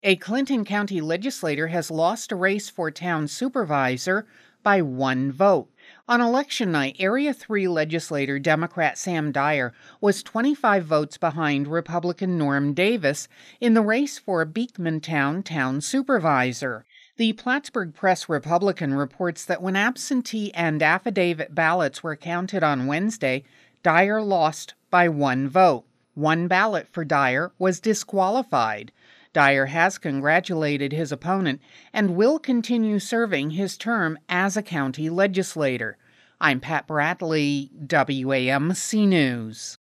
A Clinton County legislator has lost a race for town supervisor by one vote. On election night, Area 3 legislator Democrat Sam Dyer was 25 votes behind Republican Norm Davis in the race for Beekmantown town supervisor. The Plattsburgh Press Republican reports that when absentee and affidavit ballots were counted on Wednesday, Dyer lost by one vote. One ballot for Dyer was disqualified. Dyer has congratulated his opponent and will continue serving his term as a county legislator. I'm Pat Bradley, WAMC News.